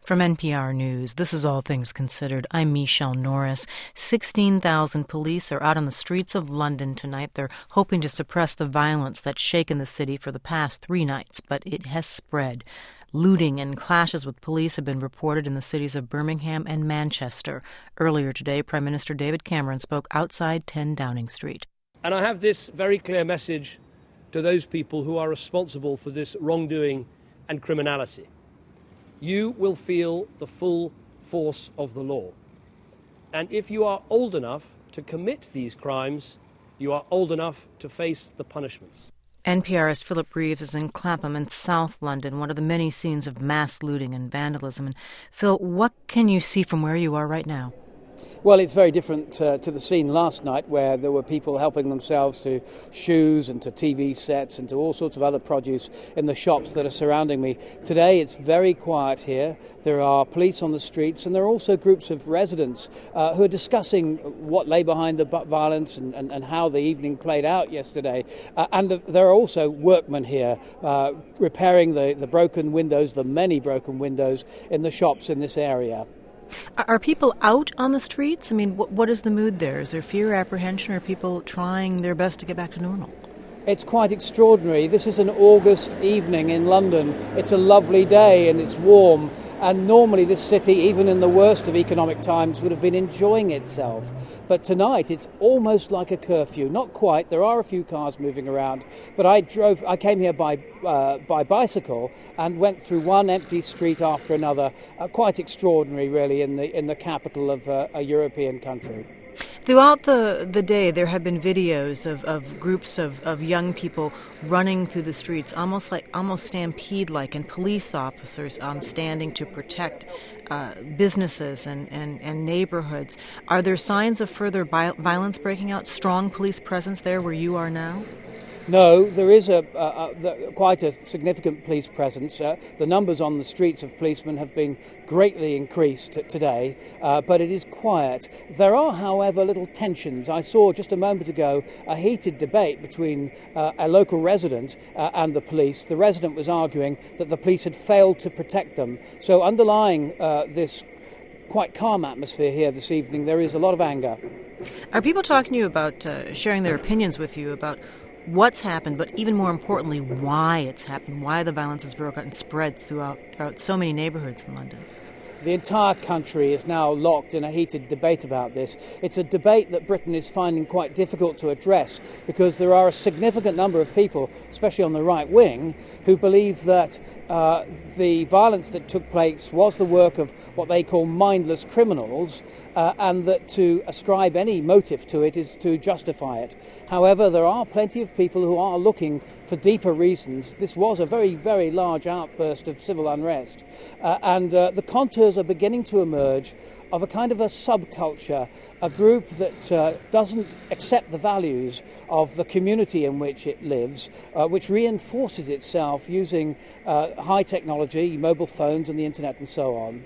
From NPR News, this is All Things Considered. I'm Michelle Norris. 16,000 police are out on the streets of London tonight. They're hoping to suppress the violence that's shaken the city for the past 3 nights, but it has spread. Looting and clashes with police have been reported in the cities of Birmingham and Manchester. Earlier today, Prime Minister David Cameron spoke outside 10 Downing Street. And I have this very clear message to those people who are responsible for this wrongdoing and criminality. You will feel the full force of the law. And if you are old enough to commit these crimes, you are old enough to face the punishments. NPR's Philip Reeves is in Clapham in South London, one of the many scenes of mass looting and vandalism. And Phil, what can you see from where you are right now? Well, it's very different to the scene last night where there were people helping themselves to shoes and to TV sets and to all sorts of other produce in the shops that are surrounding me. Today it's very quiet here. There are police on the streets and there are also groups of residents who are discussing what lay behind the violence and how the evening played out yesterday. And there are also workmen here repairing the broken windows, the many broken windows in the shops in this area. Are people out on the streets? I mean, what is the mood there? Is there fear, apprehension, or are people trying their best to get back to normal? It's quite extraordinary. This is an August evening in London. It's a lovely day and it's warm. And normally this city, even in the worst of economic times, would have been enjoying itself. But tonight it's almost like a curfew. Not quite. There are a few cars moving around. But I came here by bicycle and went through one empty street after another. Quite extraordinary, really, in the capital of a European country. Throughout the day, there have been videos of groups of young people running through the streets, almost stampede-like, and police officers standing to protect businesses and neighborhoods. Are there signs of further violence breaking out? Strong police presence there where you are now? No, there is quite a significant police presence. The numbers on the streets of policemen have been greatly increased today, but it is quiet. There are, however, little tensions. I saw just a moment ago a heated debate between a local resident and the police. The resident was arguing that the police had failed to protect them. So underlying this quite calm atmosphere here this evening, there is a lot of anger. Are people talking to you about sharing their opinions with you about what's happened, but even more importantly, why it's happened, why the violence has broken out and spread throughout so many neighborhoods in London? The entire country is now locked in a heated debate about this. It's a debate that Britain is finding quite difficult to address because there are a significant number of people, especially on the right wing, who believe that the violence that took place was the work of what they call mindless criminals, and that to ascribe any motive to it is to justify it. However, there are plenty of people who are looking for deeper reasons. This was a very, very large outburst of civil unrest, and the contours are beginning to emerge of a kind of a subculture, a group that doesn't accept the values of the community in which it lives, which reinforces itself using high technology, mobile phones and the internet and so on,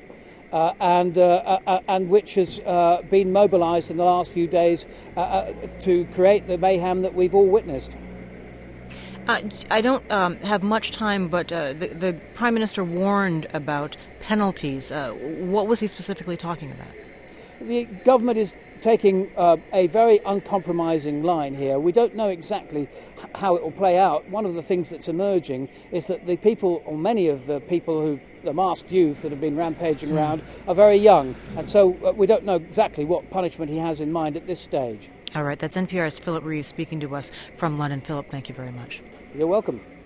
and which has been mobilised in the last few days to create the mayhem that we've all witnessed. I don't have much time, but the Prime Minister warned about penalties. What was he specifically talking about? The government is taking a very uncompromising line here. We don't know exactly how it will play out. One of the things that's emerging is that the people, or many of the people the masked youth that have been rampaging around, are very young. And so we don't know exactly what punishment he has in mind at this stage. All right, that's NPR's Philip Reeves speaking to us from London. Philip, thank you very much. You're welcome.